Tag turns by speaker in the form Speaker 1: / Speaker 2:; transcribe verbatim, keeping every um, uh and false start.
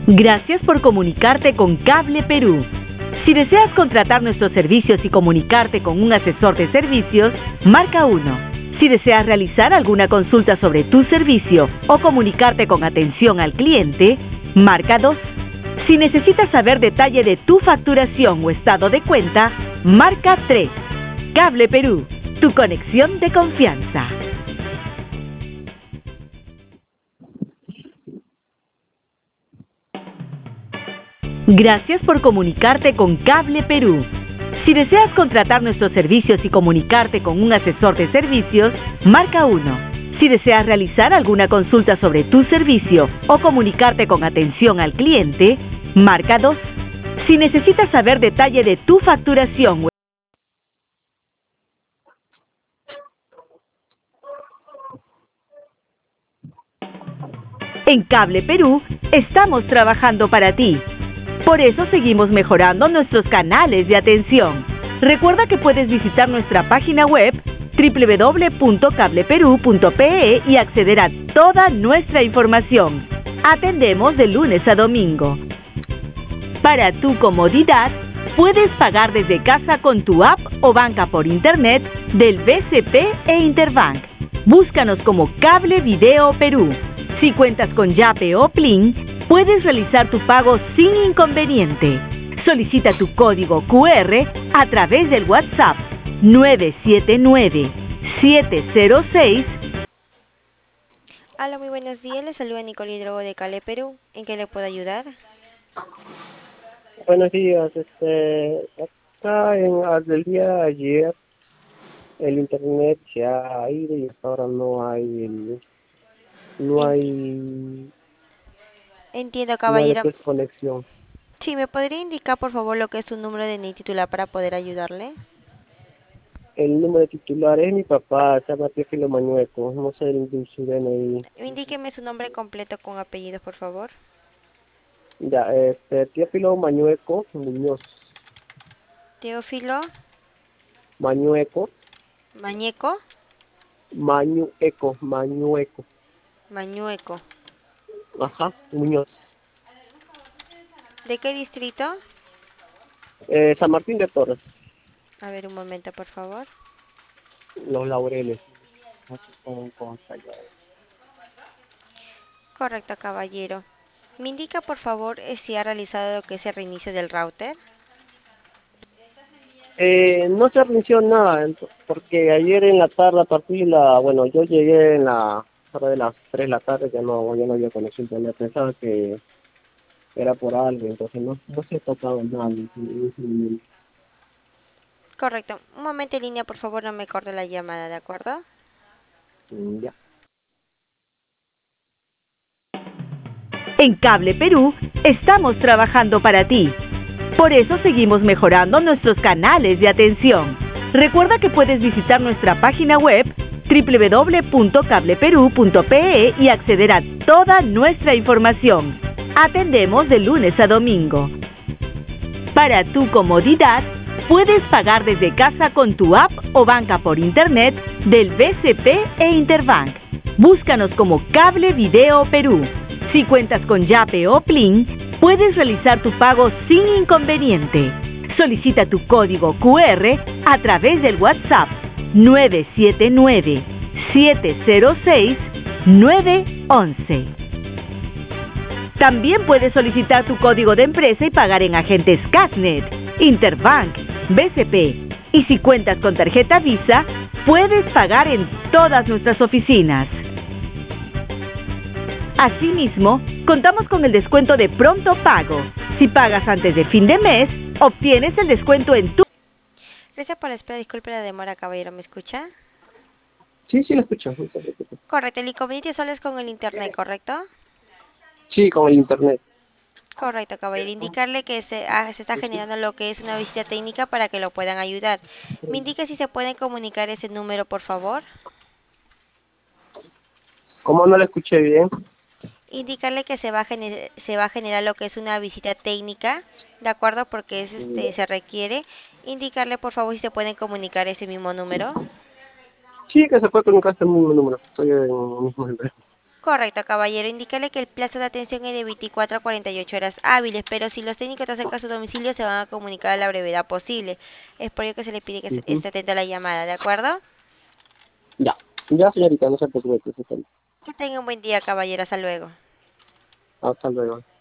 Speaker 1: Gracias por comunicarte con Cable Perú. Si deseas contratar nuestros servicios y comunicarte con un asesor de servicios, marca uno. Si deseas realizar alguna consulta sobre tu servicio o comunicarte con atención al cliente, marca dos. Si necesitas saber detalle de tu facturación o estado de cuenta, marca tres. Cable Perú, tu conexión de confianza. Gracias por comunicarte con Cable Perú. Si deseas contratar nuestros servicios y comunicarte con un asesor de servicios, marca uno. Si deseas realizar alguna consulta sobre tu servicio o comunicarte con atención al cliente, marca dos. Si necesitas saber detalle de tu facturación. En Cable Perú, estamos trabajando para ti. Por eso seguimos mejorando nuestros canales de atención. Recuerda que puedes visitar nuestra página web doble u doble u doble u punto cable perú punto pe e y acceder a toda nuestra información. Atendemos de lunes a domingo. Para tu comodidad, puedes pagar desde casa con tu app o banca por internet del B C P e Interbank. Búscanos como Cable Video Perú. Si cuentas con Yape o Plin, puedes realizar tu pago sin inconveniente. Solicita tu código cu erre a través del WhatsApp nueve siete nueve, siete cero seis.
Speaker 2: Hola, muy buenos días. Les saluda Nicole Hidrogo de Cable Perú. ¿En qué le puedo ayudar?
Speaker 3: Buenos días. Este, acá en, desde el día de ayer el internet se ha ido y hasta ahora no hay el, no
Speaker 2: Enti-
Speaker 3: hay
Speaker 2: Entiendo,
Speaker 3: no hay
Speaker 2: caballero.
Speaker 3: pues, conexión.
Speaker 2: Sí, ¿me podría indicar, por favor, lo que es su número de N I T titular para poder ayudarle?
Speaker 3: El número de titular es mi papá, se llama Teófilo Mañueco, no sé el de su D N I.
Speaker 2: Indíqueme su nombre completo con apellidos, por favor.
Speaker 3: Ya, este, Teófilo Mañueco Muñoz,
Speaker 2: Teófilo
Speaker 3: Mañueco,
Speaker 2: Mañeco
Speaker 3: Mañueco, Mañueco,
Speaker 2: Mañueco.
Speaker 3: ajá, Muñoz.
Speaker 2: ¿De qué distrito?
Speaker 3: Eh, San Martín de Torres,
Speaker 2: A ver, un momento, por favor.
Speaker 3: Los Laureles.
Speaker 2: Correcto, caballero. ¿Me indica, por favor, eh, si ha realizado lo que es el reinicio del router?
Speaker 3: Eh, no se reinició nada, ent- porque ayer en la tarde, a partir de la, bueno, yo llegué en la hora de las tres de la tarde, ya no, ya no había conexión, pero pensaba que era por algo, entonces no, no se ha tocado nada. en ese- en ese momento.
Speaker 2: Correcto. Un momento en línea, por favor, no me corte la llamada, ¿de acuerdo?
Speaker 3: Mm, Ya.
Speaker 1: En Cable Perú, estamos trabajando para ti. Por eso seguimos mejorando nuestros canales de atención. Recuerda que puedes visitar nuestra página web doble u doble u doble u punto cable perú punto pe e y acceder a toda nuestra información. Atendemos de lunes a domingo. Para tu comodidad, puedes pagar desde casa con tu app o banca por internet del B C P e Interbank. Búscanos como Cable Video Perú. Si cuentas con Yape o Plin, puedes realizar tu pago sin inconveniente. Solicita tu código cu erre a través del WhatsApp nueve siete nueve, siete cero seis, nueve once. También puedes solicitar tu código de empresa y pagar en agentes Casnet, Interbank, B C P. Y si cuentas con tarjeta Visa, puedes pagar en todas nuestras oficinas. Asimismo, contamos con el descuento de pronto pago. Si pagas antes de fin de mes, obtienes el descuento en tu...
Speaker 2: Gracias por la espera. Disculpe la demora, caballero. ¿Me escucha?
Speaker 3: Sí, sí, lo escucho. No se preocupe.
Speaker 2: Correcto. El inconveniente solo es con el internet, ¿correcto?
Speaker 3: Sí, con el internet.
Speaker 2: Correcto, caballero. Indicarle que se, ah, se está generando lo que es una visita técnica para que lo puedan ayudar. Me indique si se pueden comunicar ese número, por favor.
Speaker 3: ¿Cómo no lo escuché bien?
Speaker 2: Indicarle que se va a gener- se va a generar lo que es una visita técnica, ¿de acuerdo? Porque es, este, se requiere. Indicarle, por favor, si se pueden comunicar ese mismo número.
Speaker 3: Sí, que se puede comunicar este mismo número. Estoy en el mismo número.
Speaker 2: Correcto, caballero. Indícale que el plazo de atención es de veinticuatro a cuarenta y ocho horas hábiles, pero si los técnicos te acercan a su domicilio, se van a comunicar a la brevedad posible. Es por ello que se le pide que se-
Speaker 3: Ujú.
Speaker 2: esté atenta a la llamada, ¿de acuerdo?
Speaker 3: Ya, ya señorita, no se preocupe, que se está-
Speaker 2: Que tenga un buen día, caballero. Hasta luego.
Speaker 3: hasta luego.